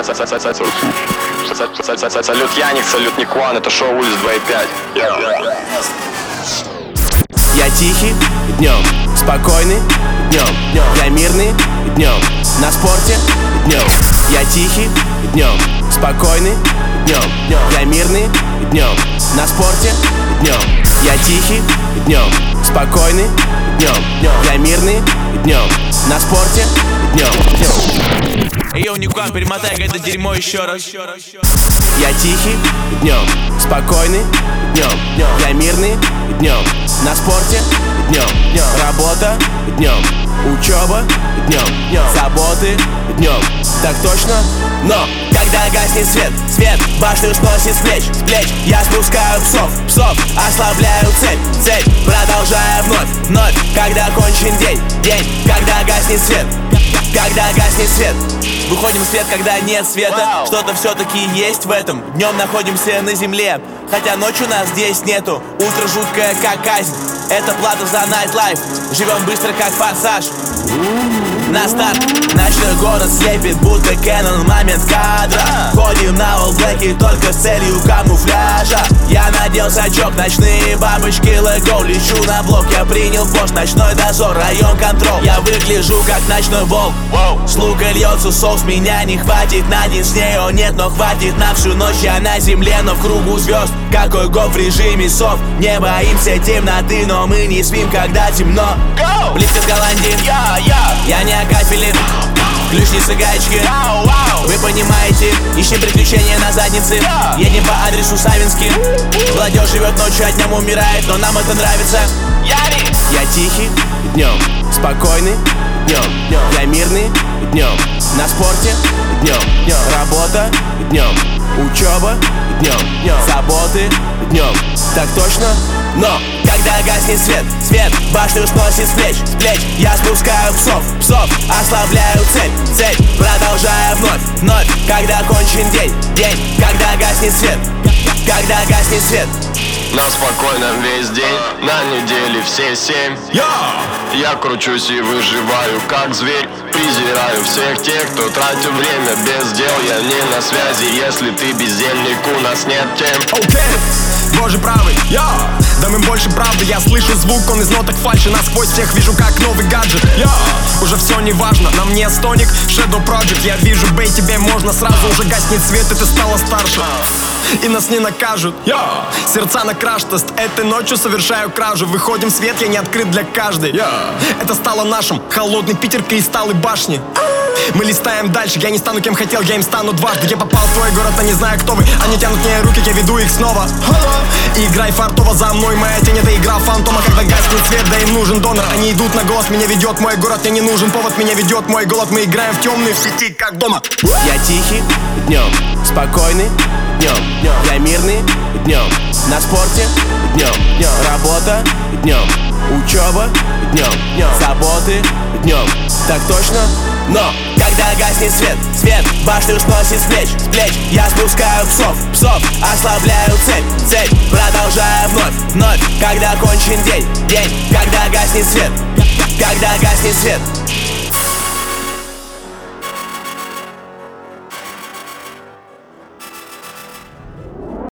Салют Яник, салют Никуан, это шоу улиц 2.5. Я тихий днем, спокойный днем, я мирный днем, на спорте днем. Я тихий днем, спокойный днем, я мирный днем, на спорте днем. Я тихий днем, спокойный днем, я мирный днем, на спорте днем. Йоу, Никуан, перемотай это дерьмо еще раз. Я тихий днем, спокойный днем, я мирный днем, на спорте днем. Работа днем, учеба днем, заботы днем, так точно. Но когда гаснет свет, башню сносит с плеч, я спускаю псов, ослабляю цепь, продолжая вновь, когда кончен день, когда гаснет свет. Выходим в свет, когда нет света. Что-то все-таки есть в этом. Днем находимся на земле, хотя ночью нас здесь нету. Утро жуткое, как казнь. Это плата за найтлайф. Живем быстро, как форсаж. На старт. Ночной город слепит, будто Кэнон, момент кадра. Ходим на All Black только с целью камуфляжа. Я надел сачок, ночные бабочки, let go. Лечу на блок, я принял пост, ночной дозор, район контрол. Я выгляжу как ночной волк. С лука льется соус, меня не хватит на день с ней, о нет, но хватит на всю ночь. Я на земле, но в кругу звезд. Какой год в режиме сов. Не боимся темноты, но мы не спим, когда темно. Близко с Голландии, я не акафелин. Ключницы, гаечки, вы понимаете, ищем приключения на заднице. Едем по адресу Савинский. Молодежь живет ночью, а днем умирает, но нам это нравится. Я тихий днем, спокойный днем, я мирный днем, на спорте днем, работа днем, учеба днем, заботы днем, так точно. Но когда гаснет свет, башню сносит с плеч, я спускаю псов, ослабляю цепь, продолжая вновь, когда кончен день, когда гаснет свет. На спокойном весь день, на неделе все 7. Я кручусь и выживаю, как зверь. Презираю всех тех, кто тратит время без дел. Я не на связи, если ты бездельник, у нас нет тем. Боже правый, да мы больше правды. Я слышу звук, он из ноток фальши. Насквозь всех вижу, как новый гаджет. Уже все не важно, на мне стоник, Shadow Project. Я вижу, бей, тебе можно сразу. Уже гаснет свет, и ты стала старше. И нас не накажут, сердца на краш-тест. Этой ночью совершаю кражу. Выходим в свет, я не открыт для каждой. Это стало нашим, холодный Питер, кристаллы башни. Мы листаем дальше, я не стану кем хотел, я им стану дважды. Я попал в твой город, а не знаю, кто вы. Они тянут мне руки, я веду их снова. И играй фартово за мной, моя тень — это игра фантома. Когда гаснет свет, да им нужен донор. Они идут на голос, меня ведет мой город. Мне не нужен повод, меня ведет мой голод. Мы играем в темную, в сети, как дома. Я тихий днем, спокойный днем, я мирный днем, на спорте днем, работа днем, учеба днем, заботы днем, так точно. Но когда гаснет свет, башню сносит с плеч, я спускаю псов, ослабляю цепь, продолжая вновь, когда кончен день, когда гаснет свет.